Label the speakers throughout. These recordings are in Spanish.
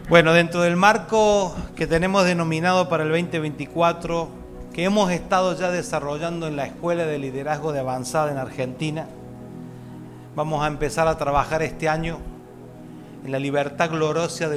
Speaker 1: Bueno, dentro del marco que tenemos denominado para el 2024, que hemos estado ya desarrollando en la Escuela de Liderazgo de Avanzada en Argentina, vamos a empezar a trabajar este año en la libertad gloriosa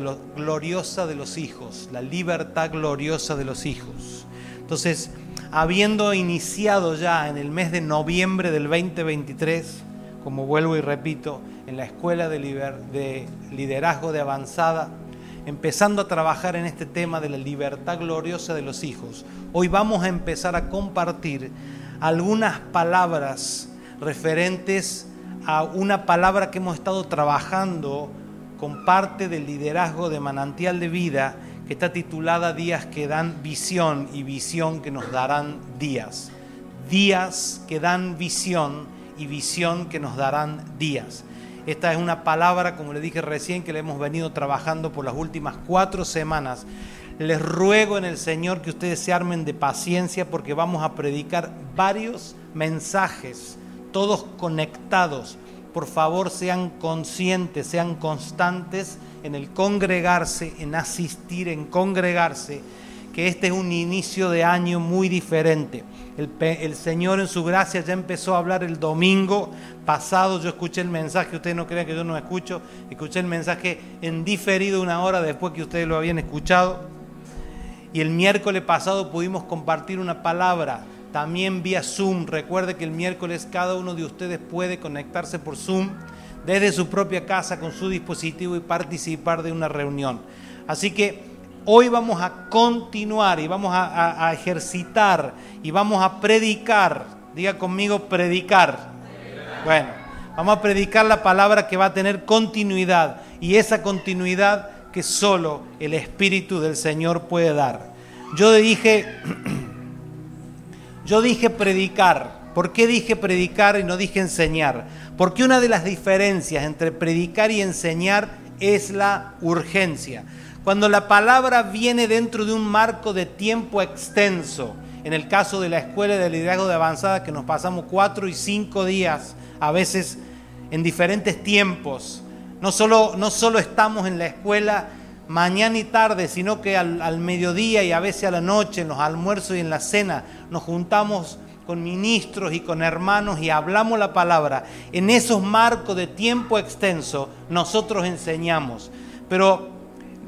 Speaker 1: de los hijos, la libertad gloriosa de los hijos. Entonces, habiendo iniciado ya en el mes de noviembre del 2023, como vuelvo y repito, en la Escuela de Liderazgo de Avanzada, empezando a trabajar en este tema de la libertad gloriosa de los hijos, hoy vamos a empezar a compartir algunas palabras referentes a una palabra que hemos estado trabajando con parte del liderazgo de Manantial de Vida, que está titulada Días que dan visión y visión que nos darán días. Días que dan visión y visión que nos darán días. Esta es una palabra, como le dije recién, que le hemos venido trabajando por las últimas 4 semanas. Les ruego en el Señor que ustedes se armen de paciencia porque vamos a predicar varios mensajes, todos conectados. Por favor, sean conscientes, sean constantes en el congregarse, en asistir, en congregarse, que este es un inicio de año muy diferente. El Señor en su gracia ya empezó a hablar el domingo pasado. Yo escuché el mensaje, ustedes no crean que yo no escucho, escuché el mensaje en diferido 1 hora después que ustedes lo habían escuchado. Y el miércoles pasado pudimos compartir una palabra, también vía Zoom. Recuerde que el miércoles cada uno de ustedes puede conectarse por Zoom desde su propia casa con su dispositivo y participar de una reunión. Así que hoy vamos a continuar y vamos a ejercitar y vamos a predicar. Diga conmigo, predicar. Bueno, vamos a predicar la palabra que va a tener continuidad, y esa continuidad que solo el Espíritu del Señor puede dar. Yo dije predicar. ¿Por qué dije predicar y no dije enseñar? Porque una de las diferencias entre predicar y enseñar es la urgencia. Cuando la palabra viene dentro de un marco de tiempo extenso, en el caso de la Escuela de Liderazgo de Avanzada, que nos pasamos 4 y 5 días, a veces en diferentes tiempos, no solo estamos en la escuela mañana y tarde, sino que al mediodía y a veces a la noche, en los almuerzos y en la cena, nos juntamos con ministros y con hermanos y hablamos la palabra. En esos marcos de tiempo extenso, nosotros enseñamos, pero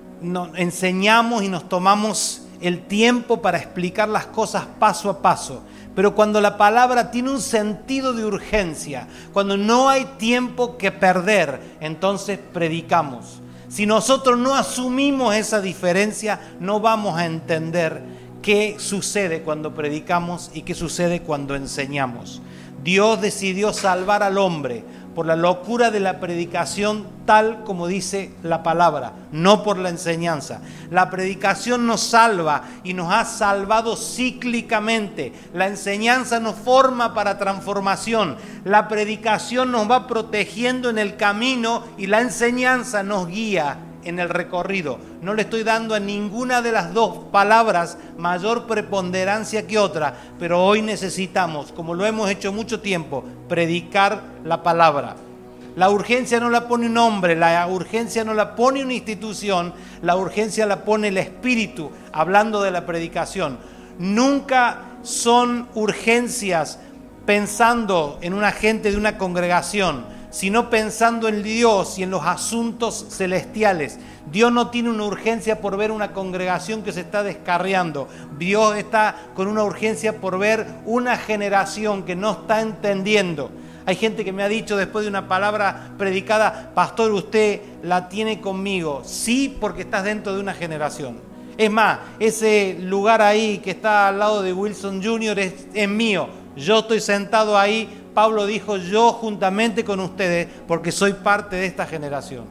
Speaker 1: enseñamos y nos tomamos el tiempo para explicar las cosas paso a paso. Pero cuando la palabra tiene un sentido de urgencia, cuando no hay tiempo que perder, entonces predicamos. Si nosotros no asumimos esa diferencia, no vamos a entender qué sucede cuando predicamos y qué sucede cuando enseñamos. Dios decidió salvar al hombre por la locura de la predicación, tal como dice la palabra, no por la enseñanza. La predicación nos salva y nos ha salvado cíclicamente. La enseñanza nos forma para transformación. La predicación nos va protegiendo en el camino y la enseñanza nos guía en el recorrido. No le estoy dando a ninguna de las dos palabras mayor preponderancia que otra, pero hoy necesitamos, como lo hemos hecho mucho tiempo, predicar la palabra. La urgencia no la pone un hombre, la urgencia no la pone una institución, la urgencia la pone el Espíritu, hablando de la predicación. Nunca son urgencias pensando en una gente de una congregación, sino pensando en Dios y en los asuntos celestiales. Dios no tiene una urgencia por ver una congregación que se está descarriando. Dios está con una urgencia por ver una generación que no está entendiendo. Hay gente que me ha dicho después de una palabra predicada: pastor, usted la tiene conmigo. Sí, porque estás dentro de una generación. Es más, ese lugar ahí que está al lado de Wilson Jr. es mío. Yo estoy sentado ahí. Pablo dijo: yo juntamente con ustedes, porque soy parte de esta generación.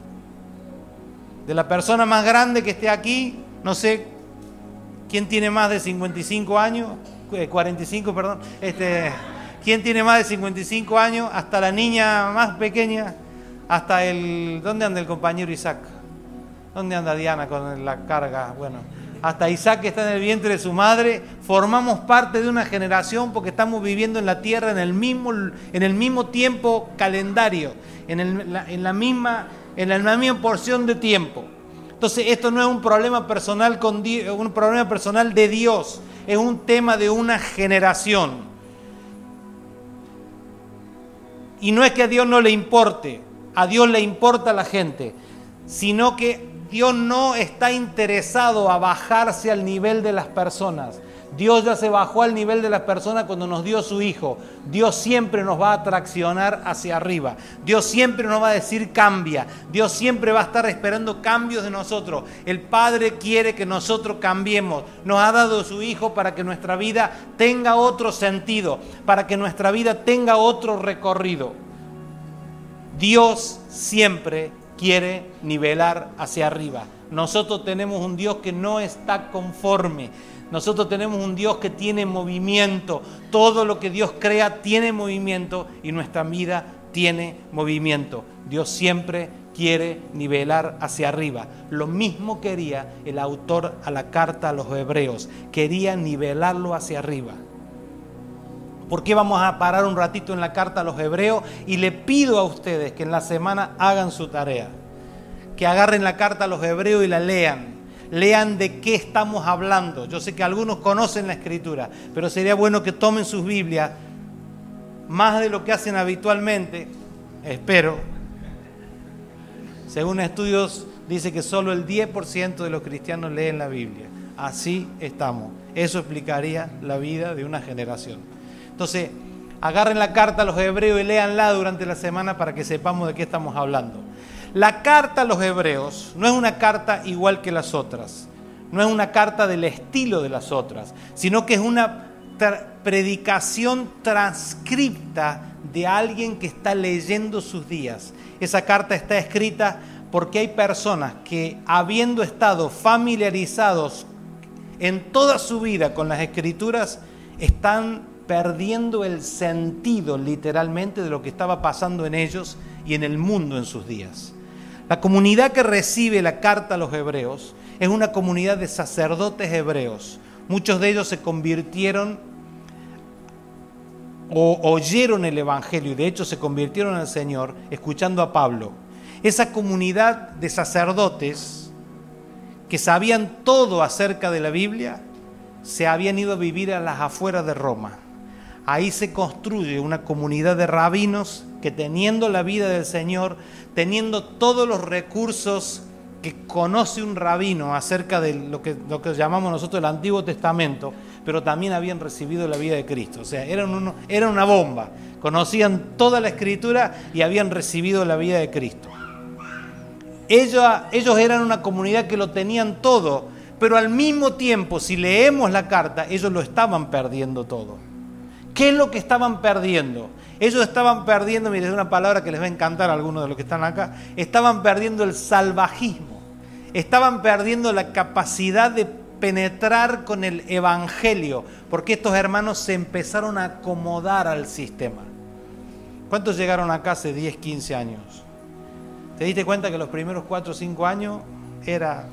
Speaker 1: De la persona más grande que esté aquí, no sé quién tiene más de 55 años, 45, perdón. ¿Quién tiene más de 55 años? Hasta la niña más pequeña, hasta ¿dónde anda el compañero Isaac? ¿Dónde anda Diana con la carga? Bueno, hasta Isaac, que está en el vientre de su madre. Formamos parte de una generación porque estamos viviendo en la tierra en el mismo tiempo calendario, en la misma porción de tiempo. Entonces esto no es un problema personal con Dios, un problema personal de Dios, es un tema de una generación. Y no es que a Dios no le importe, a Dios le importa la gente, sino que Dios no está interesado a bajarse al nivel de las personas. Dios ya se bajó al nivel de las personas cuando nos dio su Hijo. Dios siempre nos va a traccionar hacia arriba. Dios siempre nos va a decir cambia. Dios siempre va a estar esperando cambios de nosotros. El Padre quiere que nosotros cambiemos. Nos ha dado su Hijo para que nuestra vida tenga otro sentido, para que nuestra vida tenga otro recorrido. Dios siempre quiere nivelar hacia arriba. Nosotros tenemos un Dios que no está conforme. Nosotros tenemos un Dios que tiene movimiento. Todo lo que Dios crea tiene movimiento y nuestra vida tiene movimiento. Dios siempre quiere nivelar hacia arriba. Lo mismo quería el autor a la carta a los Hebreos. Quería nivelarlo hacia arriba. ¿Por qué vamos a parar un ratito en la carta a los Hebreos? Y le pido a ustedes que en la semana hagan su tarea. Que agarren la carta a los Hebreos y la lean. Lean de qué estamos hablando. Yo sé que algunos conocen la Escritura, pero sería bueno que tomen sus Biblias, más de lo que hacen habitualmente, espero. Según estudios, dice que solo el 10% de los cristianos leen la Biblia. Así estamos. Eso explicaría la vida de una generación. Entonces, agarren la carta a los Hebreos y léanla durante la semana para que sepamos de qué estamos hablando. La carta a los Hebreos no es una carta igual que las otras, no es una carta del estilo de las otras, sino que es una predicación transcripta de alguien que está leyendo sus días. Esa carta está escrita porque hay personas que, habiendo estado familiarizados en toda su vida con las Escrituras, están perdiendo el sentido literalmente de lo que estaba pasando en ellos y en el mundo en sus días. La comunidad que recibe la carta a los Hebreos es una comunidad de sacerdotes hebreos. Muchos de ellos se convirtieron o oyeron el Evangelio y de hecho se convirtieron al Señor escuchando a Pablo. Esa comunidad de sacerdotes que sabían todo acerca de la Biblia se habían ido a vivir a las afueras de Roma. Ahí se construye una comunidad de rabinos que, teniendo la vida del Señor, teniendo todos los recursos que conoce un rabino acerca de lo que llamamos nosotros el Antiguo Testamento, pero también habían recibido la vida de Cristo. O sea, eran una bomba. Conocían toda la Escritura y habían recibido la vida de Cristo. Ellos eran una comunidad que lo tenían todo, pero al mismo tiempo, si leemos la carta, ellos lo estaban perdiendo todo. ¿Qué es lo que estaban perdiendo? Ellos estaban perdiendo, mire, es una palabra que les va a encantar a algunos de los que están acá, estaban perdiendo el salvajismo, estaban perdiendo la capacidad de penetrar con el Evangelio, porque estos hermanos se empezaron a acomodar al sistema. ¿Cuántos llegaron acá hace 10, 15 años? ¿Te diste cuenta que los primeros 4 o 5 años era...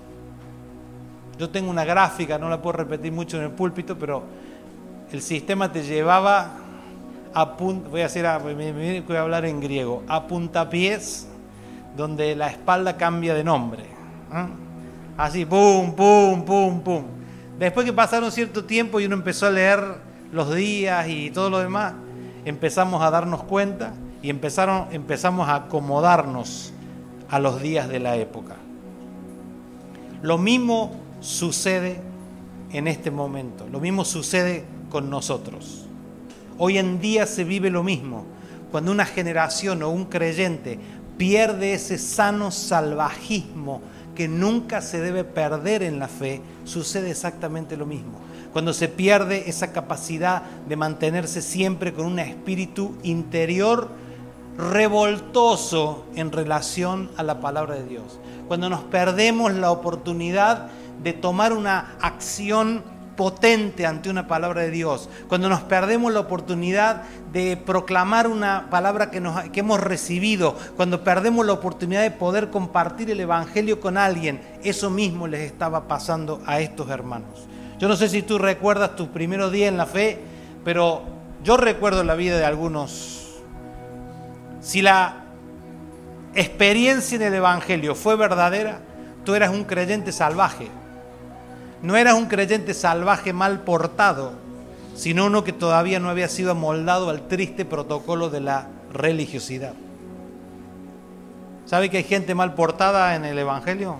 Speaker 1: Yo tengo una gráfica, no la puedo repetir mucho en el púlpito, pero el sistema te llevaba voy a hablar en griego, a puntapiés, donde la espalda cambia de nombre. Así, pum, pum, pum, pum. Después que pasaron cierto tiempo y uno empezó a leer los días y todo lo demás, empezamos a darnos cuenta y empezamos a acomodarnos a los días de la época. Lo mismo sucede en este momento, lo mismo sucede con nosotros. Hoy en día se vive lo mismo. Cuando una generación o un creyente pierde ese sano salvajismo que nunca se debe perder en la fe, sucede exactamente lo mismo. Cuando se pierde esa capacidad de mantenerse siempre con un espíritu interior revoltoso en relación a la palabra de Dios. Cuando nos perdemos la oportunidad de tomar una acción potente ante una palabra de Dios, cuando nos perdemos la oportunidad de proclamar una palabra que hemos recibido, cuando perdemos la oportunidad de poder compartir el Evangelio con alguien, eso mismo les estaba pasando a estos hermanos. Yo no sé si tú recuerdas tus primeros días en la fe, pero yo recuerdo la vida de algunos. Si la experiencia en el Evangelio fue verdadera, tú eras un creyente salvaje. No eras un creyente salvaje mal portado, sino uno que todavía no había sido amoldado al triste protocolo de la religiosidad. ¿Sabe que hay gente mal portada en el Evangelio?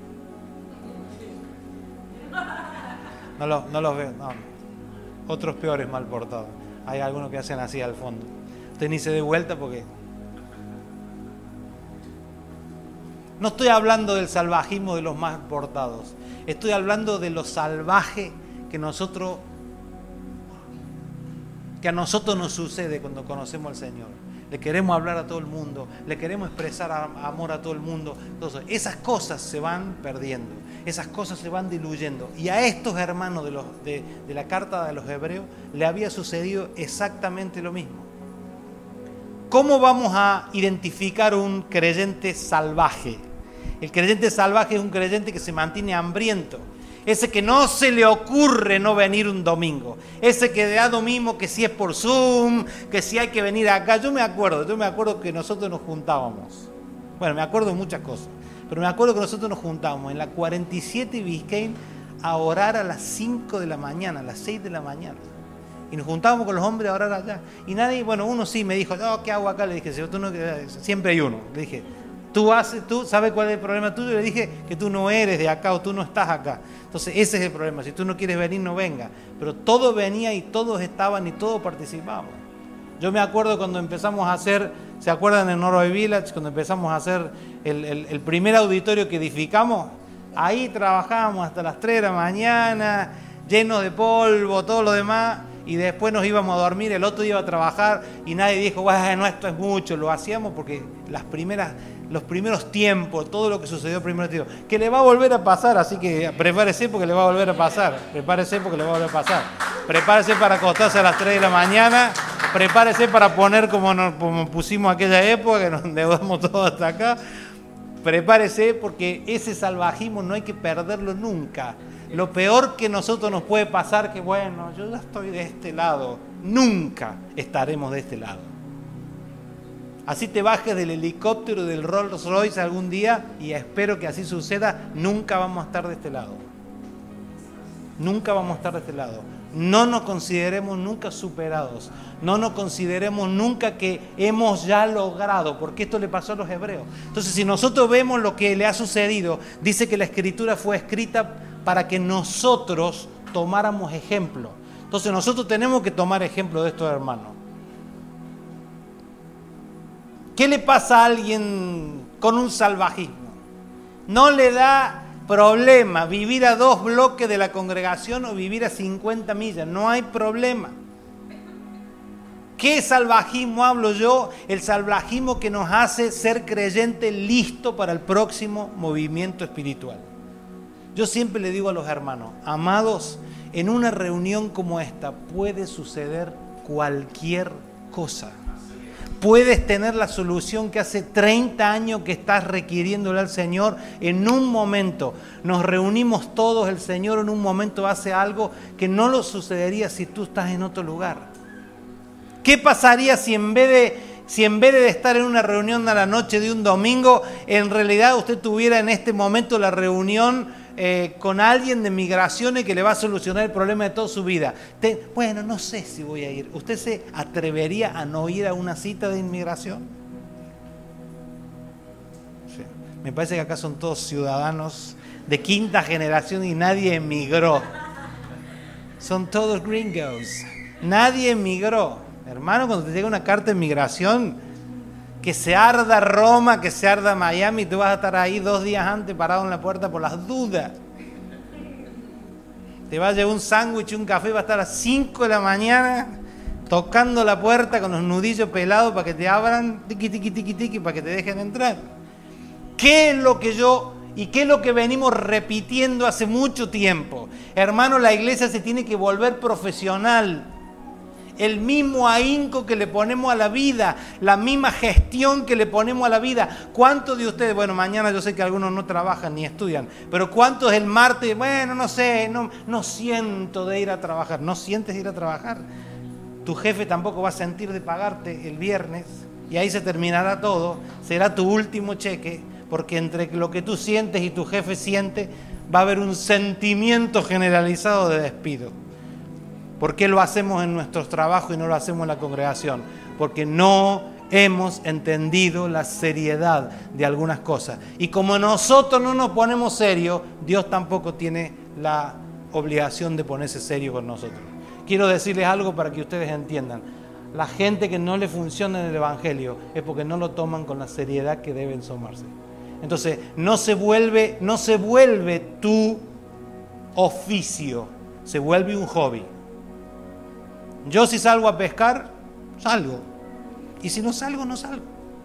Speaker 1: No los veo, no. Otros peores mal portados. Hay algunos que hacen así al fondo. Usted ni se dé vuelta porque... No estoy hablando del salvajismo de los mal portados. Estoy hablando de lo salvaje que a nosotros nos sucede cuando conocemos al Señor. Le queremos hablar a todo el mundo, le queremos expresar amor a todo el mundo. Entonces, esas cosas se van perdiendo, esas cosas se van diluyendo. Y a estos hermanos de la carta de los Hebreos le había sucedido exactamente lo mismo. ¿Cómo vamos a identificar un creyente salvaje? El creyente salvaje es un creyente que se mantiene hambriento. Ese que no se le ocurre no venir un domingo. Ese que da lo mismo que si es por Zoom, que si hay que venir acá. Yo me acuerdo que nosotros nos juntábamos. Bueno, me acuerdo de muchas cosas. Pero me acuerdo que nosotros nos juntábamos en la 47 Biscayne a orar a las 5 de la mañana, a las 6 de la mañana. Y nos juntábamos con los hombres a orar allá. Y nadie, bueno, uno sí me dijo, no, ¿qué hago acá? Le dije, tú no, siempre hay uno. Le dije, tú sabes cuál es el problema tuyo. Le dije que tú no eres de acá o tú no estás acá. Entonces ese es el problema. Si tú no quieres venir, no venga. Pero todo venía y todos estaban y todos participaban. Yo me acuerdo cuando empezamos a hacer, ¿se acuerdan en Norway Village? Cuando empezamos a hacer el primer auditorio que edificamos. Ahí trabajábamos hasta las 3 de la mañana, llenos de polvo, todo lo demás. Y después nos íbamos a dormir, el otro iba a trabajar y nadie dijo, bueno, esto es mucho. Lo hacíamos porque los primeros tiempos, todo lo que sucedió primero, digo, que le va a volver a pasar, así que prepárese porque le va a volver a pasar. Prepárese para acostarse a las 3 de la mañana, prepárese para poner como pusimos aquella época, que nos endeudamos todos hasta acá. Prepárese porque ese salvajismo no hay que perderlo nunca. Lo peor que nosotros nos puede pasar, que bueno, yo ya estoy de este lado, nunca estaremos de este lado. Así te bajes del helicóptero del Rolls Royce algún día, y espero que así suceda, nunca vamos a estar de este lado. Nunca vamos a estar de este lado. No nos consideremos nunca superados. No nos consideremos nunca que hemos ya logrado, porque esto le pasó a los hebreos. Entonces, si nosotros vemos lo que le ha sucedido, dice que la escritura fue escrita para que nosotros tomáramos ejemplo. Entonces, nosotros tenemos que tomar ejemplo de estos hermanos. ¿Qué le pasa a alguien con un salvajismo? No le da problema vivir a 2 bloques de la congregación o vivir a 50 millas. No hay problema. ¿Qué salvajismo hablo yo? El salvajismo que nos hace ser creyentes listos para el próximo movimiento espiritual. Yo siempre le digo a los hermanos, amados, en una reunión como esta puede suceder cualquier cosa. Puedes tener la solución que hace 30 años que estás requiriéndole al Señor. En un momento nos reunimos todos, el Señor en un momento hace algo que no lo sucedería si tú estás en otro lugar. ¿Qué pasaría si en vez de estar en una reunión a la noche de un domingo, en realidad usted tuviera en este momento la reunión con alguien de migraciones que le va a solucionar el problema de toda su vida? Bueno, no sé si voy a ir. ¿Usted se atrevería a no ir a una cita de inmigración? Sí. Me parece que acá son todos ciudadanos de 5ª generación y nadie emigró. Son todos gringos. Nadie emigró. Hermano, cuando te llega una carta de migración, que se arda Roma, que se arda Miami, tú vas a estar ahí 2 días antes parado en la puerta por las dudas. Te va a llevar un sándwich y un café, va a estar a las 5 de la mañana tocando la puerta con los nudillos pelados para que te abran, tiqui, tiqui, tiqui, tiqui, para que te dejen entrar. ¿Qué es lo que venimos repitiendo hace mucho tiempo? Hermano, la iglesia se tiene que volver profesional. El mismo ahínco que le ponemos a la vida, la misma gestión que le ponemos a la vida. ¿Cuántos de ustedes, bueno, mañana yo sé que algunos no trabajan ni estudian, pero cuántos el martes, bueno, no sé, no siento de ir a trabajar? ¿No sientes ir a trabajar? Tu jefe tampoco va a sentir de pagarte el viernes y ahí se terminará todo, será tu último cheque, porque entre lo que tú sientes y tu jefe siente, va a haber un sentimiento generalizado de despido. ¿Por qué lo hacemos en nuestros trabajos y no lo hacemos en la congregación? Porque no hemos entendido la seriedad de algunas cosas. Y como nosotros no nos ponemos serios, Dios tampoco tiene la obligación de ponerse serio con nosotros. Quiero decirles algo para que ustedes entiendan. La gente que no le funciona en el Evangelio es porque no lo toman con la seriedad que deben tomarse. Entonces, no se vuelve tu oficio, se vuelve un hobby. Yo si salgo a pescar, salgo. Y si no salgo, no salgo.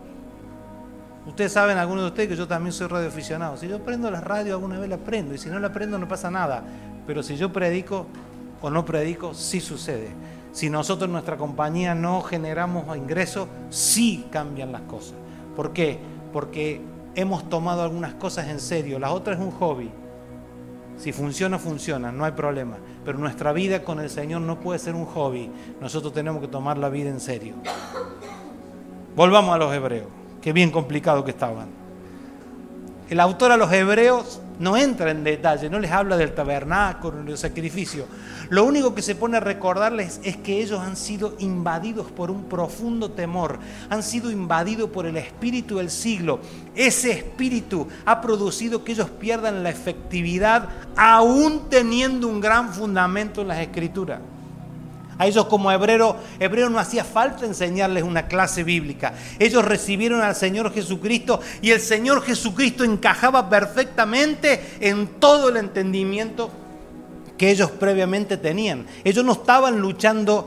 Speaker 1: Ustedes saben, algunos de ustedes, que yo también soy radioaficionado. Si yo prendo la radio, alguna vez la prendo. Y si no la prendo, no pasa nada. Pero si yo predico o no predico, sí sucede. Si nosotros en nuestra compañía no generamos ingresos, sí cambian las cosas. ¿Por qué? Porque hemos tomado algunas cosas en serio. Las otras es un hobby. Si funciona, funciona, no hay problema. Pero nuestra vida con el Señor no puede ser un hobby. Nosotros tenemos que tomar la vida en serio. Volvamos a los hebreos. Qué bien complicado que estaban. El autor a los hebreos no entra en detalle, no les habla del tabernáculo ni del sacrificio. Lo único que se pone a recordarles es que ellos han sido invadidos por un profundo temor, han sido invadidos por el espíritu del siglo. Ese espíritu ha producido que ellos pierdan la efectividad, aún teniendo un gran fundamento en las Escrituras. A ellos como hebreos no hacía falta enseñarles una clase bíblica. Ellos recibieron al Señor Jesucristo y el Señor Jesucristo encajaba perfectamente en todo el entendimiento que ellos previamente tenían. Ellos no estaban luchando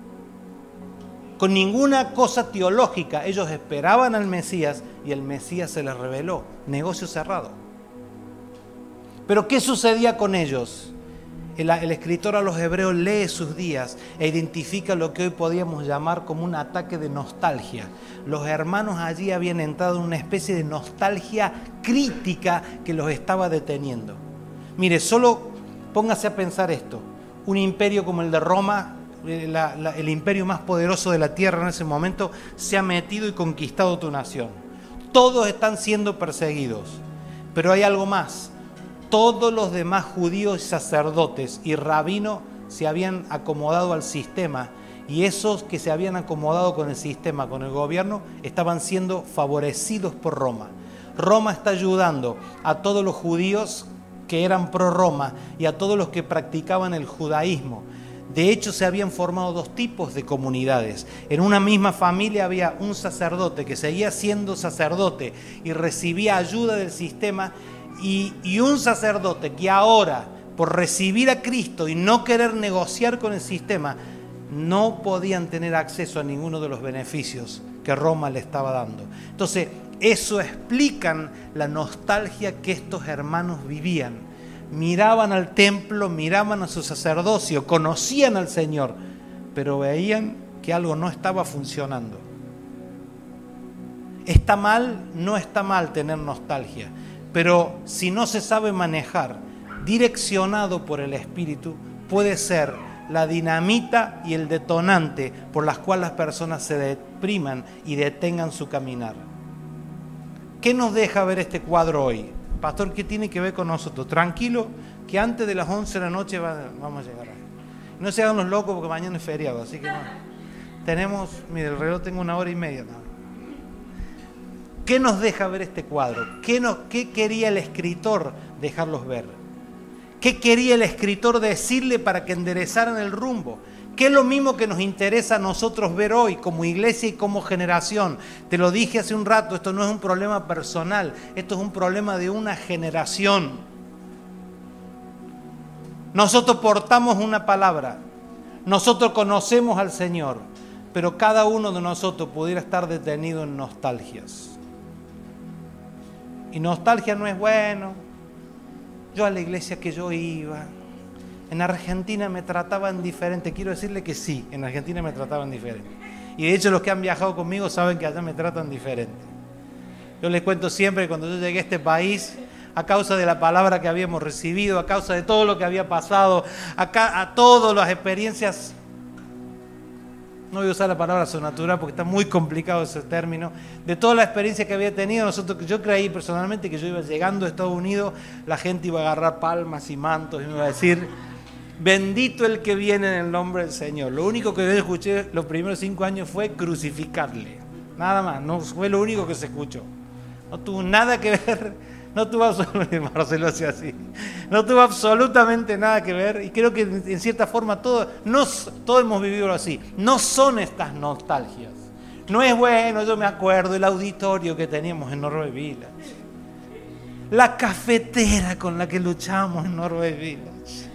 Speaker 1: con ninguna cosa teológica. Ellos esperaban al Mesías y el Mesías se les reveló. Negocio cerrado. Pero ¿qué sucedía con ellos? El escritor a los hebreos lee sus días e identifica lo que hoy podríamos llamar como un ataque de nostalgia. Los hermanos allí habían entrado en una especie de nostalgia crítica que los estaba deteniendo. Mire, solo póngase a pensar esto. Un imperio como el de Roma, el imperio más poderoso de la tierra en ese momento, se ha metido y conquistado tu nación. Todos están siendo perseguidos, pero hay algo más. Todos los demás judíos, sacerdotes y rabinos se habían acomodado al sistema, y esos que se habían acomodado con el sistema, con el gobierno, estaban siendo favorecidos por Roma. Roma está ayudando a todos los judíos que eran pro Roma y a todos los que practicaban el judaísmo. De hecho, se habían formado dos tipos de comunidades. En una misma familia había un sacerdote que seguía siendo sacerdote y recibía ayuda del sistema, y un sacerdote que ahora, por recibir a Cristo y no querer negociar con el sistema, no podían tener acceso a ninguno de los beneficios que Roma le estaba dando. Entonces, eso explica la nostalgia que estos hermanos vivían. Miraban al templo, miraban a su sacerdocio, conocían al Señor, pero veían que algo no estaba funcionando. ¿Está mal? No está mal tener nostalgia. Pero si no se sabe manejar, direccionado por el Espíritu, puede ser la dinamita y el detonante por las cuales las personas se depriman y detengan su caminar. ¿Qué nos deja ver este cuadro hoy? Pastor, ¿qué tiene que ver con nosotros? Tranquilo, que antes de las 11 de la noche vamos a llegar ahí. No se hagan los locos porque mañana es feriado, así que no. Tenemos, mire, el reloj tengo 1 hora y media. ¿No? ¿Qué nos deja ver este cuadro? ¿Qué quería el escritor dejarlos ver? ¿Qué quería el escritor decirle para que enderezaran el rumbo? ¿Qué es lo mismo que nos interesa a nosotros ver hoy como iglesia y como generación? Te lo dije hace un rato, esto no es un problema personal, esto es un problema de una generación. Nosotros portamos una palabra, nosotros conocemos al Señor, pero cada uno de nosotros pudiera estar detenido en nostalgias. Y nostalgia no es bueno. Yo a la iglesia que yo iba, en Argentina me trataban diferente. Quiero decirle que sí, en Argentina me trataban diferente. Y de hecho los que han viajado conmigo saben que allá me tratan diferente. Yo les cuento siempre que cuando yo llegué a este país, a causa de la palabra que habíamos recibido, a causa de todo lo que había pasado, a todas las experiencias, no voy a usar la palabra sobrenatural porque está muy complicado ese término, de toda la experiencia que había tenido, yo creí personalmente que yo iba llegando a Estados Unidos, la gente iba a agarrar palmas y mantos y me iba a decir, bendito el que viene en el nombre del Señor. Lo único que yo escuché los primeros 5 años fue crucificarle, nada más, no fue lo único que se escuchó. No tuvo nada que ver, no tuvo absolutamente nada que ver, y creo que en cierta forma todos hemos vivido así. No son estas nostalgias, no es bueno, yo me acuerdo el auditorio que teníamos en Norway Village, la cafetera con la que luchamos en Norway Village,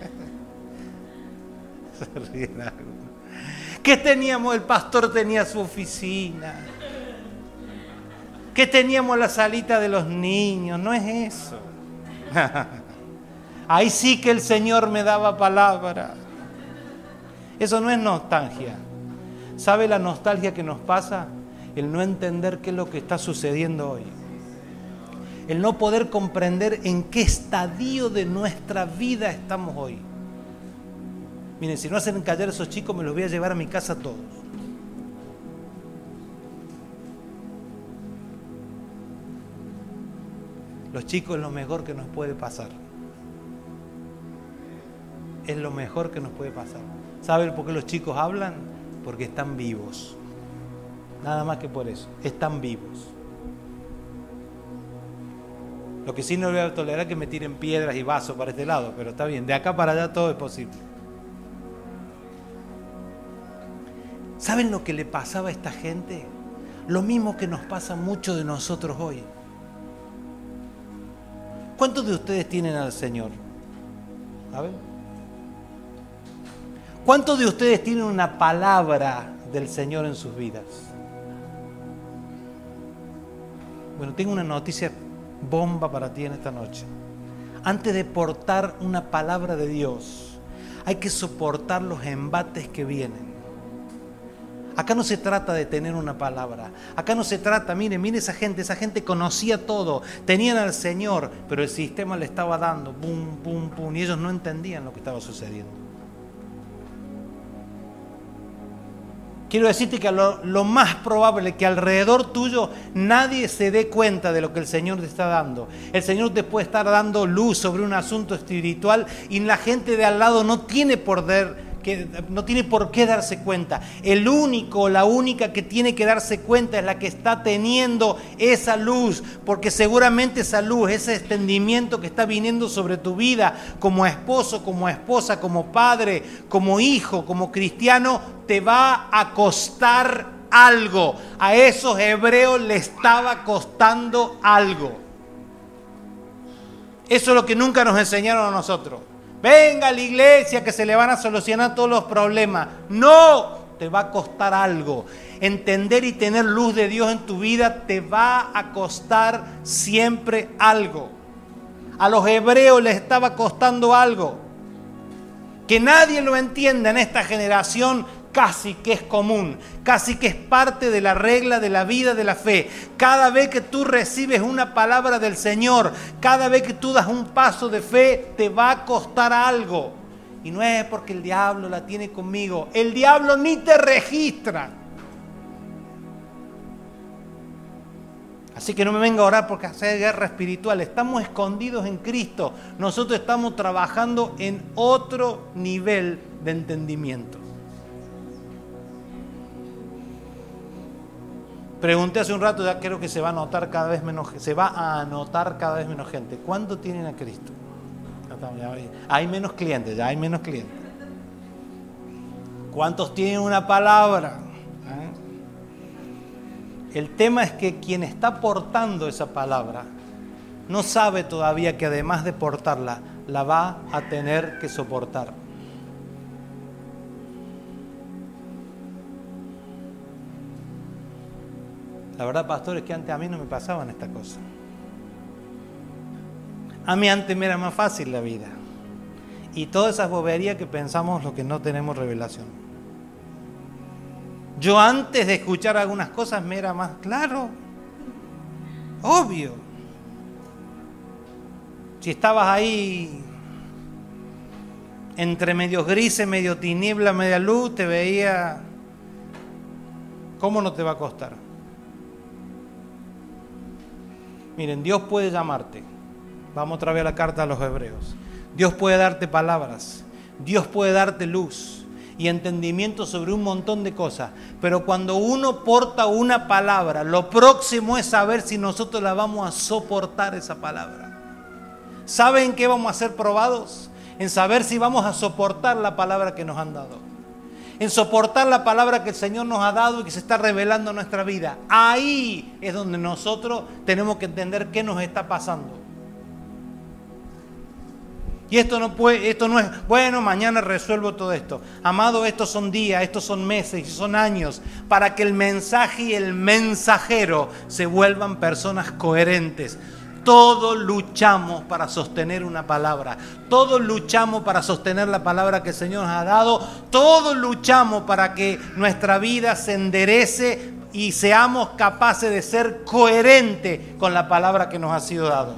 Speaker 1: que teníamos, el pastor tenía su oficina, que teníamos la salita de los niños, no es eso. Ahí sí que el Señor me daba palabra. Eso no es nostalgia. ¿Sabe la nostalgia que nos pasa? El no entender qué es lo que está sucediendo hoy. El no poder comprender en qué estadio de nuestra vida estamos hoy. Miren, si no hacen callar a esos chicos, me los voy a llevar a mi casa todos. Los chicos es lo mejor que nos puede pasar. Es lo mejor que nos puede pasar. ¿Saben por qué los chicos hablan? Porque están vivos. Nada más que por eso. Están vivos. Lo que sí no voy a tolerar es que me tiren piedras y vasos para este lado, pero está bien. De acá para allá todo es posible. ¿Saben lo que le pasaba a esta gente? Lo mismo que nos pasa a muchos de nosotros hoy. ¿Cuántos de ustedes tienen al Señor? A ver. ¿Cuántos de ustedes tienen una palabra del Señor en sus vidas? Bueno, tengo una noticia bomba para ti en esta noche. Antes de portar una palabra de Dios, hay que soportar los embates que vienen. Acá no se trata de tener una palabra. Acá no se trata, mire esa gente conocía todo, tenían al Señor, pero el sistema le estaba dando, pum, pum, pum, y ellos no entendían lo que estaba sucediendo. Quiero decirte que lo más probable es que alrededor tuyo nadie se dé cuenta de lo que el Señor te está dando. El Señor te puede estar dando luz sobre un asunto espiritual y la gente de al lado no tiene por qué darse cuenta. El único, la única que tiene que darse cuenta es la que está teniendo esa luz, porque seguramente esa luz, ese extendimiento que está viniendo sobre tu vida como esposo, como esposa, como padre, como hijo, como cristiano, te va a costar algo. A esos hebreos le estaba costando algo. Eso es lo que nunca nos enseñaron a nosotros. Venga a la iglesia que se le van a solucionar todos los problemas. No, te va a costar algo. Entender y tener luz de Dios en tu vida te va a costar siempre algo. A los hebreos les estaba costando algo. Que nadie lo entienda en esta generación casi que es común, casi que es parte de la regla de la vida de la fe. Cada vez que tú recibes una palabra del Señor, cada vez que tú das un paso de fe, te va a costar algo. Y no es porque el diablo la tiene conmigo. El diablo ni te registra. Así que no me venga a orar porque hacer guerra espiritual. Estamos escondidos en Cristo. Nosotros estamos trabajando en otro nivel de entendimiento. Pregunté hace un rato, ya creo que se va a anotar cada vez menos gente. ¿Cuánto tienen a Cristo? Hay menos clientes, ya hay menos clientes. ¿Cuántos tienen una palabra? El tema es que quien está portando esa palabra no sabe todavía que además de portarla, la va a tener que soportar. La verdad, pastor, es que antes a mí no me pasaban estas cosas. A mí antes me era más fácil la vida. Y todas esas boberías que pensamos los que no tenemos revelación. Yo antes de escuchar algunas cosas me era más claro. Obvio. Si estabas ahí entre medios grises, medio tiniebla, media luz, te veía ¿Cómo no te va a costar? Miren, Dios puede llamarte. Vamos otra vez a la carta a los Hebreos. Dios puede darte palabras. Dios puede darte luz y entendimiento sobre un montón de cosas. Pero cuando uno porta una palabra, lo próximo es saber si nosotros la vamos a soportar esa palabra. ¿Saben en qué vamos a ser probados? En saber si vamos a soportar la palabra que nos han dado. En soportar la palabra que el Señor nos ha dado y que se está revelando en nuestra vida. Ahí es donde nosotros tenemos que entender qué nos está pasando. Y esto no es, bueno, mañana resuelvo todo esto. Amado, estos son días, estos son meses y son años para que el mensaje y el mensajero se vuelvan personas coherentes. Todos luchamos para sostener una palabra. Todos luchamos para sostener la palabra que el Señor nos ha dado. Todos luchamos para que nuestra vida se enderece y seamos capaces de ser coherentes con la palabra que nos ha sido dada.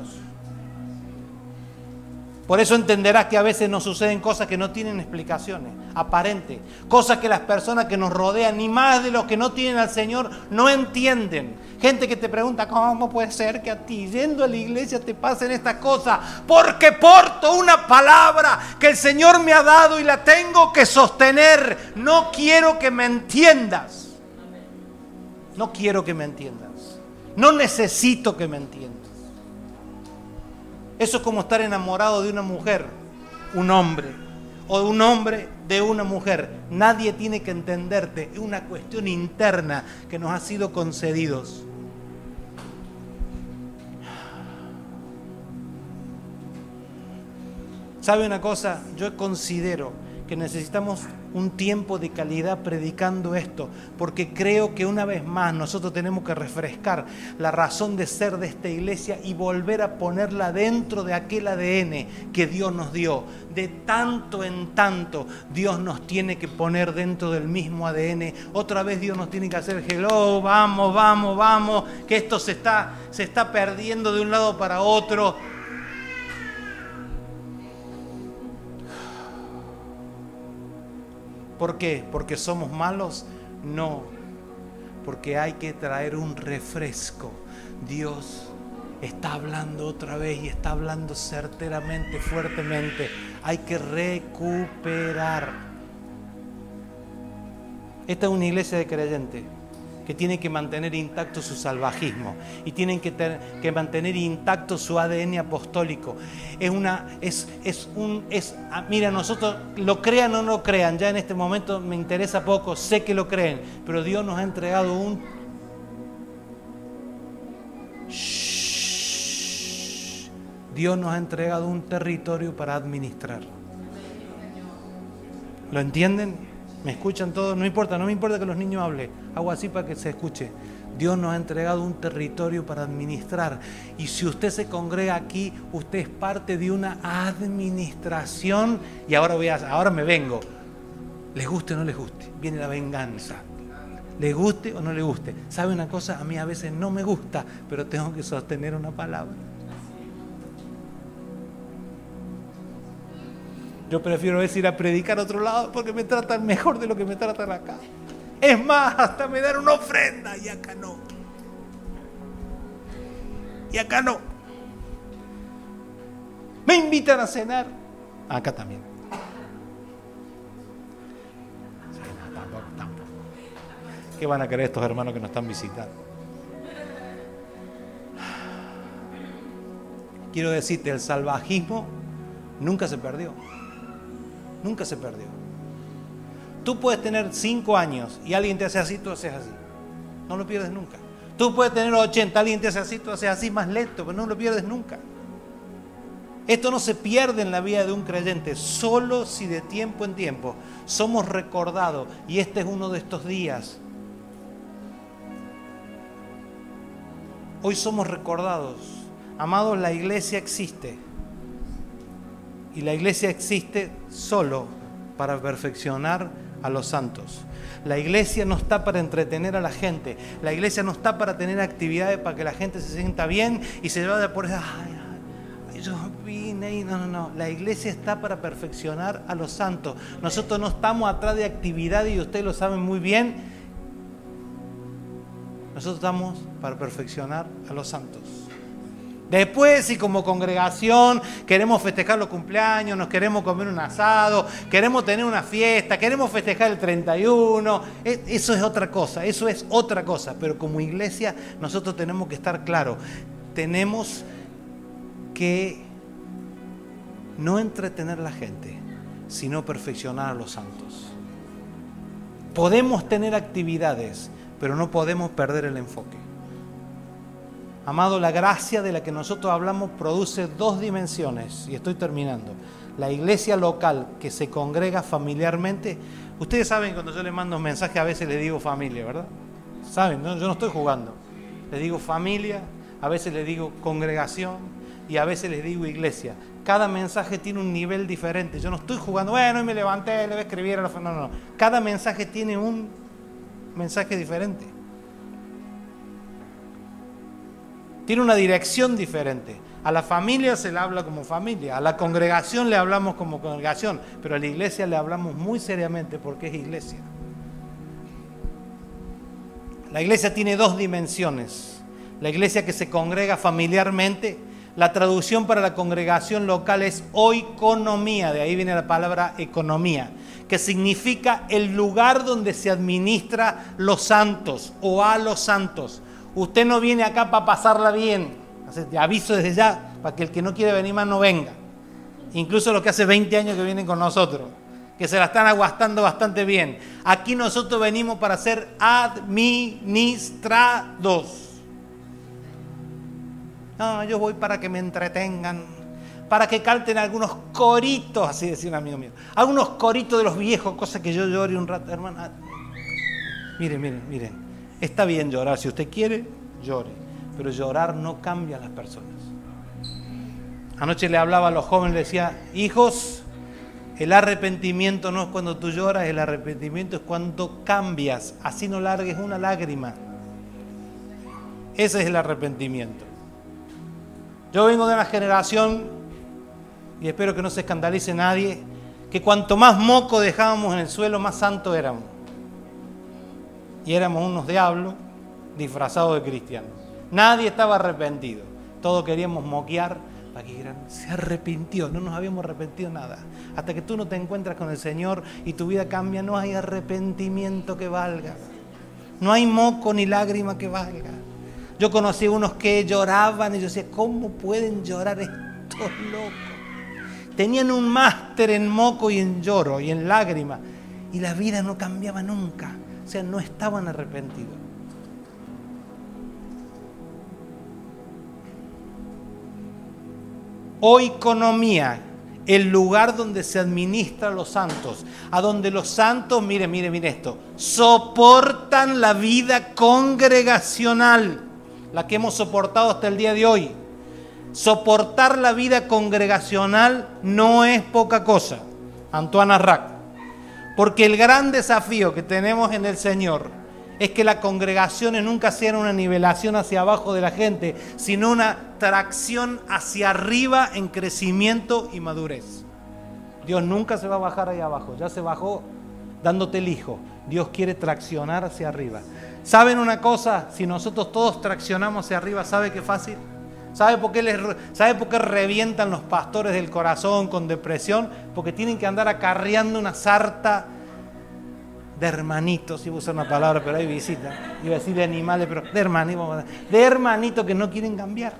Speaker 1: Por eso entenderás que a veces nos suceden cosas que no tienen explicaciones aparentes. Cosas que las personas que nos rodean, ni más de los que no tienen al Señor, no entienden. Gente que te pregunta, ¿cómo puede ser que a ti, yendo a la iglesia, te pasen estas cosas? Porque porto una palabra que el Señor me ha dado y la tengo que sostener. No quiero que me entiendas. No quiero que me entiendas. No necesito que me entiendas. Eso es como estar enamorado de una mujer, un hombre, o de un hombre de una mujer. Nadie tiene que entenderte, es una cuestión interna que nos ha sido concedidos. ¿Sabe una cosa? Yo considero que necesitamos un tiempo de calidad predicando esto, porque creo que una vez más nosotros tenemos que refrescar la razón de ser de esta iglesia y volver a ponerla dentro de aquel ADN que Dios nos dio. De tanto en tanto Dios nos tiene que poner dentro del mismo ADN. Otra vez Dios nos tiene que hacer hello, vamos, vamos, vamos, que esto se está perdiendo de un lado para otro. ¿Por qué? ¿Porque somos malos? No, porque hay que traer un refresco. Dios está hablando otra vez y está hablando certeramente, fuertemente. Hay que recuperar. Esta es una iglesia de creyentes que tiene que mantener intacto su salvajismo y tienen que mantener intacto su ADN apostólico. Mira, nosotros lo crean o no lo crean, ya en este momento me interesa poco, sé que lo creen, pero Dios nos ha entregado Dios nos ha entregado un territorio para administrar. ¿Lo entienden? ¿Me escuchan todos? No importa, no me importa que los niños hablen. Hago así para que se escuche. Dios nos ha entregado un territorio para administrar. Y si usted se congrega aquí, usted es parte de una administración. Y ahora me vengo. Les guste o no les guste. Viene la venganza. Les guste o no les guste. ¿Sabe una cosa? A mí a veces no me gusta, pero tengo que sostener una palabra. Yo prefiero ir a predicar a otro lado porque me tratan mejor de lo que me tratan acá. Es más, hasta me dan una ofrenda y acá no. Y acá no. Me invitan a cenar. Acá también. Sí, no, tampoco. ¿Qué van a querer estos hermanos que nos están visitando? Quiero decirte, el salvajismo nunca se perdió. Nunca se perdió. Tú puedes tener 5 años y alguien te hace así, tú haces así. No lo pierdes nunca. Tú puedes tener 80, alguien te hace así, tú haces así más lento, pero no lo pierdes nunca. Esto no se pierde en la vida de un creyente, solo si de tiempo en tiempo somos recordados. Y este es uno de estos días. Hoy somos recordados. Amados, la iglesia existe. Y la iglesia existe solo para perfeccionar a los santos. La iglesia no está para entretener a la gente. La iglesia no está para tener actividades para que la gente se sienta bien y se vaya por esa... yo vine y no. La iglesia está para perfeccionar a los santos. Nosotros no estamos atrás de actividades y ustedes lo saben muy bien. Nosotros estamos para perfeccionar a los santos. Después, si como congregación queremos festejar los cumpleaños, nos queremos comer un asado, queremos tener una fiesta, queremos festejar el 31, eso es otra cosa, pero como iglesia nosotros tenemos que estar claros, tenemos que no entretener a la gente, sino perfeccionar a los santos. Podemos tener actividades, pero no podemos perder el enfoque. Amado, la gracia de la que nosotros hablamos produce dos dimensiones, y estoy terminando. La iglesia local que se congrega familiarmente. Ustedes saben, cuando yo les mando un mensaje a veces les digo familia, ¿verdad? Saben, ¿no? Yo no estoy jugando. Les digo familia, a veces les digo congregación y a veces les digo iglesia. Cada mensaje tiene un nivel diferente. Yo no estoy jugando, bueno, y me levanté, le voy a escribir a la familia. No. Cada mensaje tiene un mensaje diferente. Tiene una dirección diferente. A la familia se le habla como familia, a la congregación le hablamos como congregación, pero a la iglesia le hablamos muy seriamente porque es iglesia. La iglesia tiene dos dimensiones. La iglesia que se congrega familiarmente, la traducción para la congregación local es oikonomía, de ahí viene la palabra economía, que significa el lugar donde se administra los santos o a los santos. Usted no viene acá para pasarla bien. Te aviso desde ya para que el que no quiere venir más no venga. Incluso los que hace 20 años que vienen con nosotros, que se la están aguantando bastante bien. Aquí nosotros venimos para ser administrados. No, yo voy para que me entretengan, para que canten algunos coritos, así decía un amigo mío. Algunos coritos de los viejos, cosa que yo llore un rato, hermano. Miren. Está bien llorar, si usted quiere, llore, pero llorar no cambia a las personas. Anoche le hablaba a los jóvenes, le decía, hijos, el arrepentimiento no es cuando tú lloras, el arrepentimiento es cuando cambias, así no largues una lágrima. Ese es el arrepentimiento. Yo vengo de una generación, y espero que no se escandalice nadie, que cuanto más moco dejábamos en el suelo, más santos éramos. Y éramos unos diablos disfrazados de cristianos. Nadie estaba arrepentido. Todos queríamos moquear para que dijeran, se arrepintió. No nos habíamos arrepentido nada. Hasta que tú no te encuentras con el Señor y tu vida cambia, no hay arrepentimiento que valga. No hay moco ni lágrima que valga. Yo conocí unos que lloraban y yo decía, ¿cómo pueden llorar estos locos? Tenían un máster en moco y en lloro y en lágrima. Y la vida no cambiaba nunca. O sea, no estaban arrepentidos. Oikonomía, el lugar donde se administra los santos, a donde los santos, miren esto, soportan la vida congregacional, la que hemos soportado hasta el día de hoy. Soportar la vida congregacional no es poca cosa. Antoine Arrac. Porque el gran desafío que tenemos en el Señor es que las congregaciones nunca sean una nivelación hacia abajo de la gente, sino una tracción hacia arriba en crecimiento y madurez. Dios nunca se va a bajar ahí abajo, ya se bajó dándote el hijo. Dios quiere traccionar hacia arriba. ¿Saben una cosa? Si nosotros todos traccionamos hacia arriba, ¿sabe qué fácil? ¿Sabe por qué revientan los pastores del corazón con depresión? Porque tienen que andar acarreando una sarta de hermanitos, iba a usar una palabra, pero hay visita. Iba a decir de animales, pero de hermanitos que no quieren cambiar.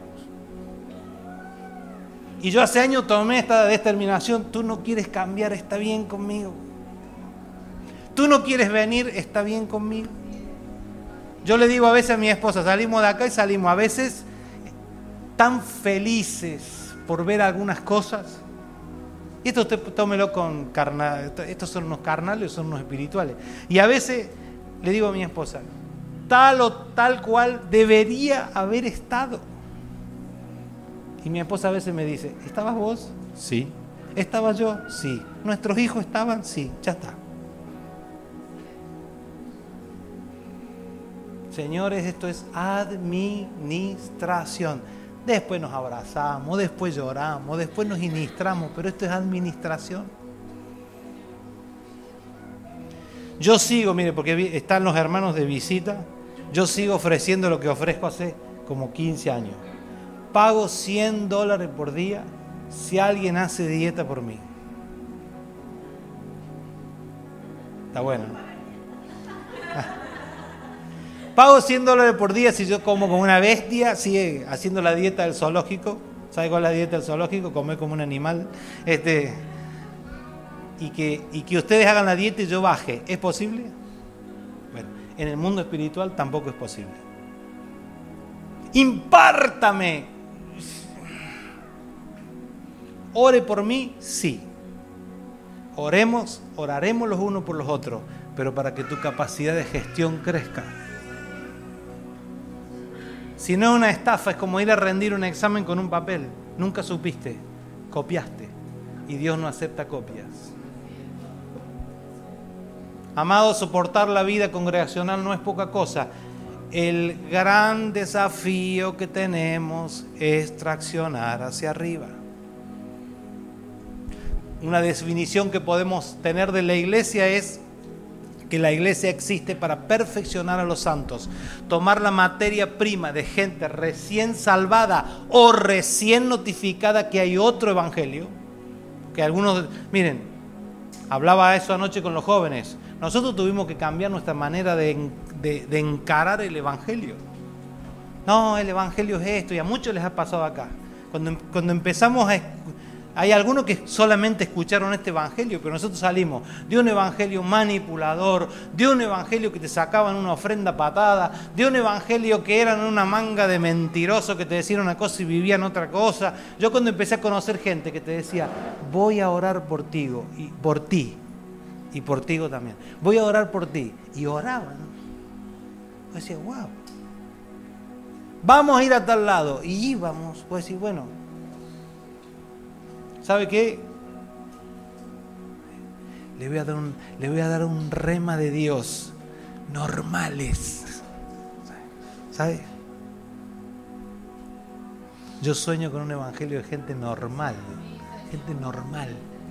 Speaker 1: Y yo hace años tomé esta determinación, tú no quieres cambiar, está bien conmigo. Tú no quieres venir, está bien conmigo. Yo le digo a veces a mi esposa, salimos de acá y salimos a veces tan felices por ver algunas cosas. Y esto usted tómelo con carnal, estos son unos carnales, son unos espirituales. Y a veces le digo a mi esposa, tal o tal cual debería haber estado. Y mi esposa a veces me dice, ¿estabas vos? Sí. ¿Estaba yo? Sí. ¿Nuestros hijos estaban? Sí. Ya está. Señores, esto es administración. Después nos abrazamos, después lloramos, después nos ministramos, pero esto es administración. Yo sigo, mire, porque están los hermanos de visita. Yo sigo ofreciendo lo que ofrezco hace como 15 años. Pago $100 por día si alguien hace dieta por mí. Está bueno, ¿no? Pago $100 por día si yo como como una bestia, sigue haciendo la dieta del zoológico. ¿Sabe cuál es la dieta del zoológico? Comer como un animal. Y que ustedes hagan la dieta y yo baje. ¿Es posible? Bueno, en el mundo espiritual tampoco es posible. Impártame. Ore por mí, sí. Oraremos los unos por los otros, pero para que tu capacidad de gestión crezca. Si no es una estafa, es como ir a rendir un examen con un papel. Nunca supiste, copiaste, y Dios no acepta copias. Amado, soportar la vida congregacional no es poca cosa. El gran desafío que tenemos es traccionar hacia arriba. Una definición que podemos tener de la iglesia es que la iglesia existe para perfeccionar a los santos, tomar la materia prima de gente recién salvada o recién notificada que hay otro evangelio. Que algunos, miren, hablaba eso anoche con los jóvenes. Nosotros tuvimos que cambiar nuestra manera de encarar el evangelio. No, el evangelio es esto, y a muchos les ha pasado acá. Cuando empezamos hay algunos que solamente escucharon este evangelio, pero nosotros salimos de un evangelio manipulador, de un evangelio que te sacaban una ofrenda patada, de un evangelio que eran una manga de mentirosos que te decían una cosa y vivían otra cosa. Yo cuando empecé a conocer gente que te decía, voy a orar por ti y por ti también, voy a orar por ti, y oraban. Yo decía, wow, vamos a ir a tal lado, y íbamos. Pues decir, bueno, ¿sabe qué? Le voy a dar un rema de Dios. Normales. ¿Sabe? Yo sueño con un evangelio de gente normal. Gente normal.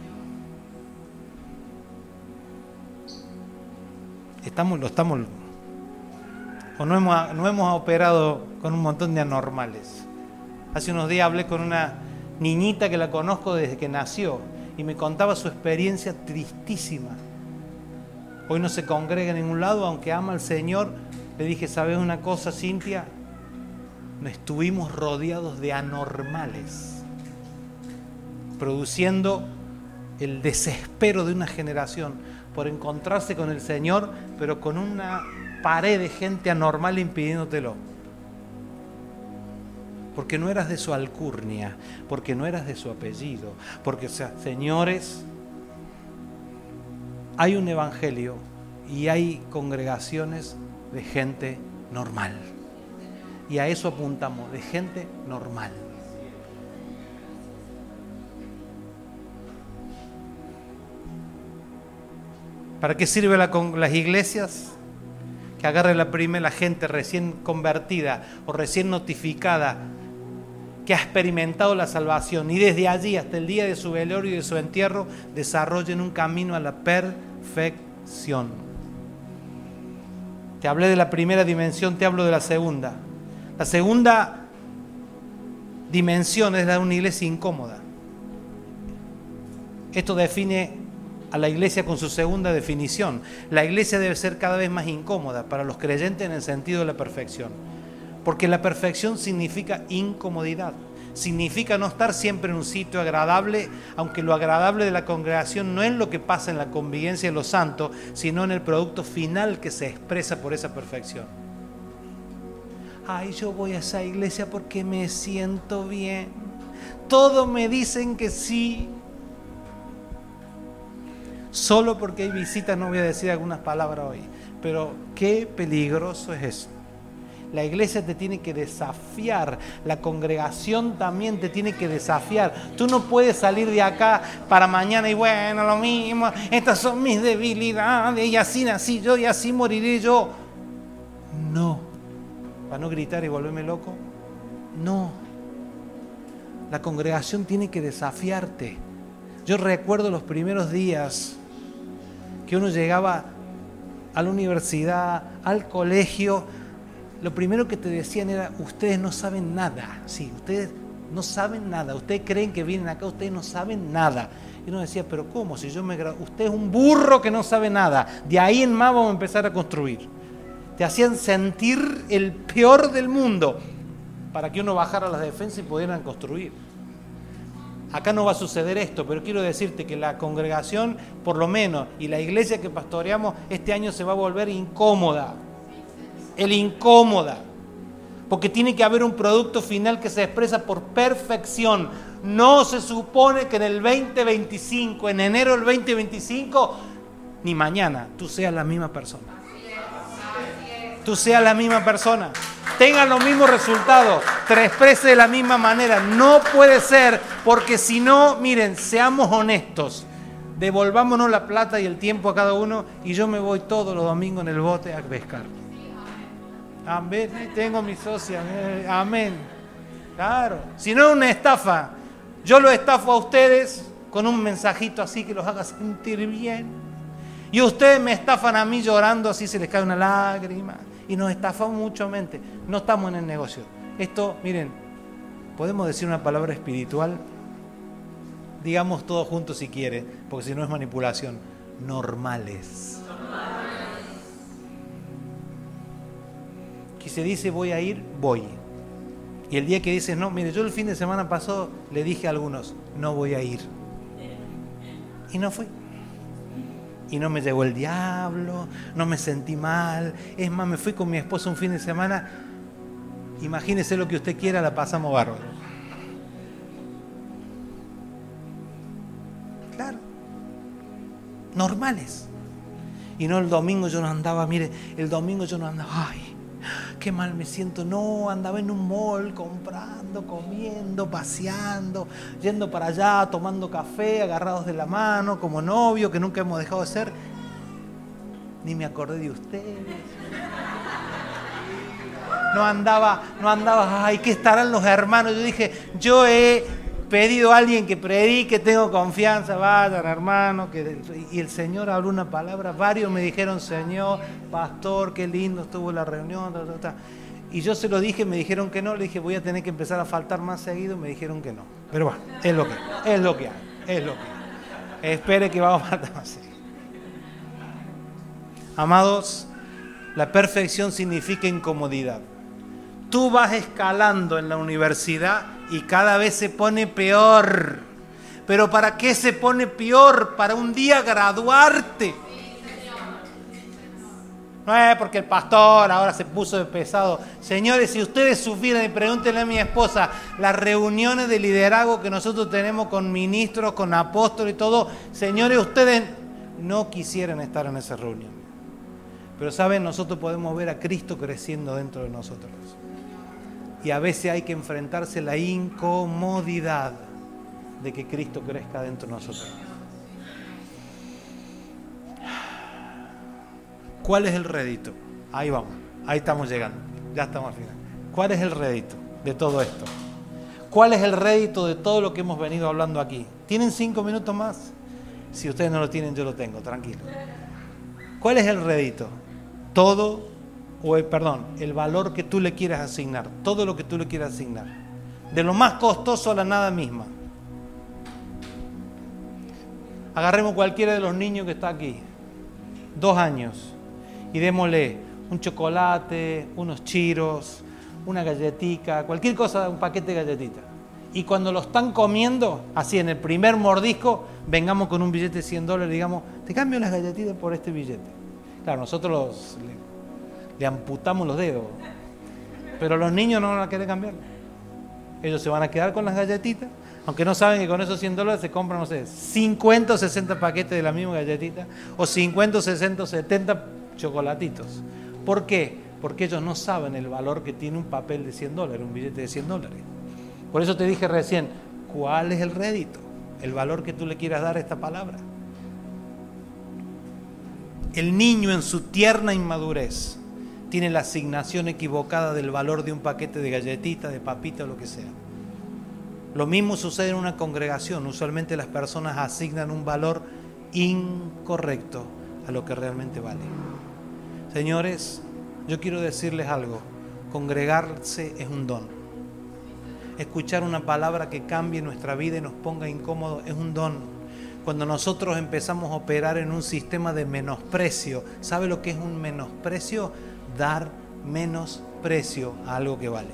Speaker 1: No hemos operado con un montón de anormales. Hace unos días hablé con una niñita que la conozco desde que nació y me contaba su experiencia tristísima. Hoy no se congrega en ningún lado, aunque ama al Señor. Le dije, ¿sabes una cosa, Cintia? Estuvimos rodeados de anormales, produciendo el desespero de una generación por encontrarse con el Señor, pero con una pared de gente anormal impidiéndotelo. Porque no eras de su alcurnia, porque no eras de su apellido, porque, o sea, señores, hay un evangelio y hay congregaciones de gente normal. Y a eso apuntamos, de gente normal. ¿Para qué sirve las iglesias? Que agarre la gente recién convertida o recién notificada, que ha experimentado la salvación, y desde allí hasta el día de su velorio y de su entierro desarrollen un camino a la perfección. Te hablé de la primera dimensión, te hablo de la segunda. La segunda dimensión es la de una iglesia incómoda. Esto define a la iglesia con su segunda definición. La iglesia debe ser cada vez más incómoda para los creyentes en el sentido de la perfección. Porque la perfección significa incomodidad. Significa no estar siempre en un sitio agradable, aunque lo agradable de la congregación no es lo que pasa en la convivencia de los santos, sino en el producto final que se expresa por esa perfección. Ay, yo voy a esa iglesia porque me siento bien. Todos me dicen que sí. Solo porque hay visitas no voy a decir algunas palabras hoy, pero qué peligroso es eso. La iglesia te tiene que desafiar, la congregación también te tiene que desafiar. Tú no puedes salir de acá para mañana y bueno, lo mismo, estas son mis debilidades y así nací yo y así moriré yo. No, para no gritar y volverme loco, no. La congregación tiene que desafiarte. Yo recuerdo los primeros días que uno llegaba a la universidad, al colegio, lo primero que te decían era, ustedes no saben nada. Sí, ustedes no saben nada. Ustedes creen que vienen acá, ustedes no saben nada. Y uno decía, pero ¿cómo? Si yo me gradué, usted es un burro que no sabe nada. De ahí en más vamos a empezar a construir. Te hacían sentir el peor del mundo para que uno bajara las defensas y pudieran construir. Acá no va a suceder esto, pero quiero decirte que la congregación, por lo menos, y la iglesia que pastoreamos, este año se va a volver incómoda. El incómoda. Porque tiene que haber un producto final que se expresa por perfección. No se supone que en el 2025, en enero del 2025, ni mañana, tú seas la misma persona. Tú seas la misma persona. Tengan los mismos resultados, te exprese de la misma manera. No puede ser, porque si no, miren, seamos honestos. Devolvámonos la plata y el tiempo a cada uno y yo me voy todos los domingos en el bote a pescar. Amén, tengo mi socia, amén. Claro, si no es una estafa, yo lo estafo a ustedes con un mensajito así que los haga sentir bien. Y ustedes me estafan a mí llorando, así se les cae una lágrima. Y nos estafamos mutuamente. No estamos en el negocio. Esto, miren, podemos decir una palabra espiritual. Digamos todos juntos si quiere, porque si no es manipulación. Normales. Que se dice voy a ir, voy. Y el día que dices no, mire, yo el fin de semana pasado le dije a algunos, no voy a ir. Y no fui. Y no me llegó el diablo, no me sentí mal. Es más, me fui con mi esposa un fin de semana. Imagínese lo que usted quiera, la pasamos bárbaro. Claro. Normales. Y no el domingo yo no andaba, mire, el domingo yo no andaba, ay, qué mal me siento. No, andaba en un mall comprando, comiendo, paseando, yendo para allá, tomando café, agarrados de la mano, como novio, que nunca hemos dejado de ser. Ni me acordé de ustedes. No andaba, ay, ¿qué estarán los hermanos? Yo dije, yo he pedido a alguien que predique, tengo confianza, vayan hermano. Y el Señor habló una palabra, varios me dijeron, Señor, pastor, qué lindo estuvo la reunión, Y yo se lo dije, me dijeron que no, le dije, voy a tener que empezar a faltar más seguido, me dijeron que no. Pero bueno, es lo que hay. Espere que vamos a faltar más seguido. Amados, la perfección significa incomodidad. Tú vas escalando en la universidad y cada vez se pone peor. ¿Pero para qué se pone peor? Para un día graduarte. No es porque el pastor ahora se puso de pesado. Señores, si ustedes supieran, y pregúntenle a mi esposa, las reuniones de liderazgo que nosotros tenemos con ministros, con apóstoles y todo, señores, ustedes no quisieran estar en esa reunión. Pero saben, nosotros podemos ver a Cristo creciendo dentro de nosotros. Y a veces hay que enfrentarse a la incomodidad de que Cristo crezca dentro de nosotros. ¿Cuál es el rédito? Ahí vamos, ahí estamos llegando, ya estamos al final. ¿Cuál es el rédito de todo esto? ¿Cuál es el rédito de todo lo que hemos venido hablando aquí? ¿Tienen 5 minutos más? Si ustedes no lo tienen, yo lo tengo, tranquilo. ¿Cuál es el rédito? El valor que tú le quieras asignar, todo lo que tú le quieras asignar. De lo más costoso a la nada misma. Agarremos cualquiera de los niños que está aquí, 2 años, y démosle un chocolate, unos chiros, una galletita, cualquier cosa, un paquete de galletitas. Y cuando lo están comiendo, así en el primer mordisco, vengamos con un billete de $100 y digamos, te cambio las galletitas por este billete. Claro, nosotros le amputamos los dedos, pero los niños no van a querer cambiar. Ellos se van a quedar con las galletitas, aunque no saben que con esos $100 se compran, no sé, 50 o 60 paquetes de la misma galletita, o 50 o 60 o 70 chocolatitos. ¿Por qué? Porque ellos no saben el valor que tiene un papel de $100, un billete de $100. Por eso te dije recién, ¿cuál es el rédito? El valor que tú le quieras dar a esta palabra. El niño en su tierna inmadurez tiene la asignación equivocada del valor de un paquete de galletitas, de papita o lo que sea. Lo mismo sucede en una congregación. Usualmente las personas asignan un valor incorrecto a lo que realmente vale. Señores, yo quiero decirles algo. Congregarse es un don. Escuchar una palabra que cambie nuestra vida y nos ponga incómodos es un don. Cuando nosotros empezamos a operar en un sistema de menosprecio, ¿sabe lo que es un menosprecio? Dar menos precio a algo que vale.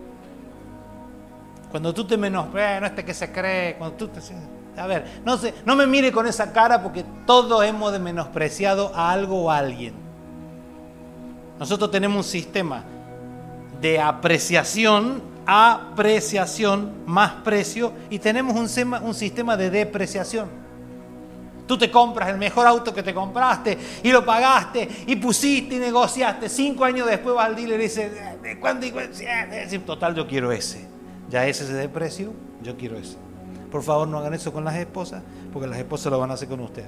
Speaker 1: Cuando tú te menosprecias, no este que se cree, cuando tú te... A ver, no me mire con esa cara porque todos hemos menospreciado a algo o a alguien. Nosotros tenemos un sistema de apreciación, más precio, y tenemos un sistema de depreciación. Tú te compras el mejor auto que te compraste y lo pagaste y pusiste y negociaste. 5 años después vas al dealer y dices, ¿cuándo? Total, yo quiero ese. Ya ese se depreció, yo quiero ese. Por favor, no hagan eso con las esposas, porque las esposas lo van a hacer con ustedes.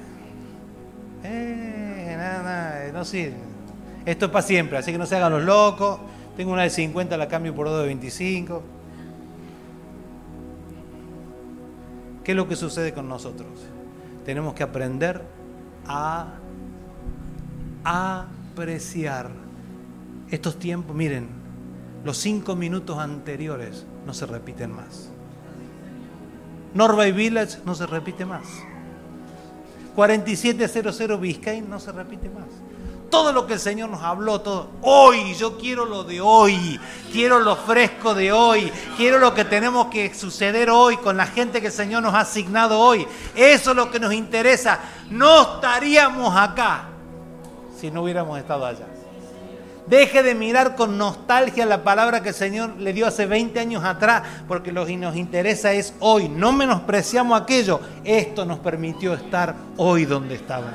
Speaker 1: No sirve. Esto es para siempre, así que no se hagan los locos. Tengo una de 50, la cambio por 2 de 25. ¿Qué es lo que sucede con nosotros? Tenemos que aprender a apreciar estos tiempos. Miren, los 5 minutos anteriores no se repiten más. Norway Village no se repite más. 4700 Biscayne no se repite más. Todo lo que el Señor nos habló, todo. Hoy, yo quiero lo de hoy. Quiero lo fresco de hoy. Quiero lo que tenemos que suceder hoy con la gente que el Señor nos ha asignado hoy. Eso es lo que nos interesa. No estaríamos acá si no hubiéramos estado allá. Deje de mirar con nostalgia la palabra que el Señor le dio hace 20 años atrás, porque lo que nos interesa es hoy. No menospreciamos aquello. Esto nos permitió estar hoy donde estábamos.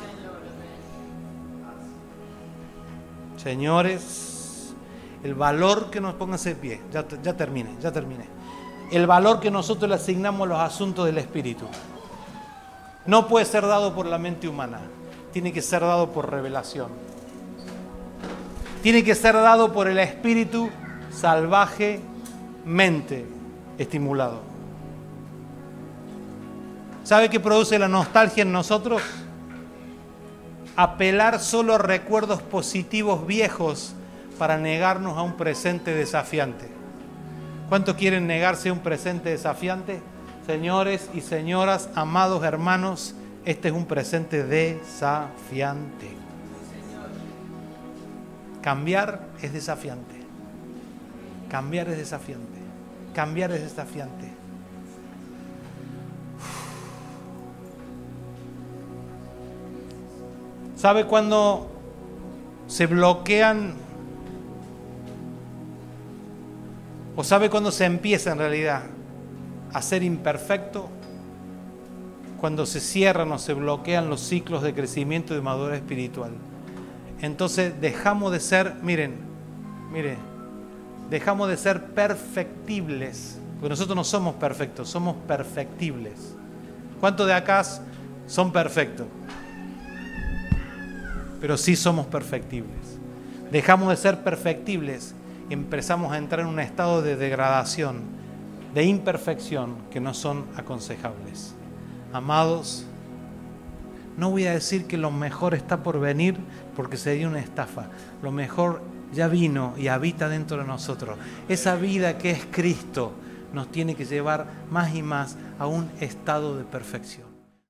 Speaker 1: Señores, el valor que nos pónganse de pie, ya terminé. El valor que nosotros le asignamos a los asuntos del Espíritu no puede ser dado por la mente humana, tiene que ser dado por revelación. Tiene que ser dado por el Espíritu salvajemente estimulado. ¿Sabe qué produce la nostalgia en nosotros? Apelar solo a recuerdos positivos viejos para negarnos a un presente desafiante. ¿Cuántos quieren negarse a un presente desafiante? Señores y señoras, amados hermanos, este es un presente desafiante. Cambiar es desafiante. Cambiar es desafiante. Cambiar es desafiante. ¿Sabe cuándo se bloquean? ¿O sabe cuándo se empieza en realidad a ser imperfecto? Cuando se cierran o se bloquean los ciclos de crecimiento y de madurez espiritual. Entonces dejamos de ser, mire, dejamos de ser perfectibles, porque nosotros no somos perfectos, somos perfectibles. ¿Cuántos de acá son perfectos? Pero sí somos perfectibles. Dejamos de ser perfectibles y empezamos a entrar en un estado de degradación, de imperfección, que no son aconsejables. Amados, no voy a decir que lo mejor está por venir, porque sería una estafa. Lo mejor ya vino y habita dentro de nosotros. Esa vida que es Cristo nos tiene que llevar más y más a un estado de perfección.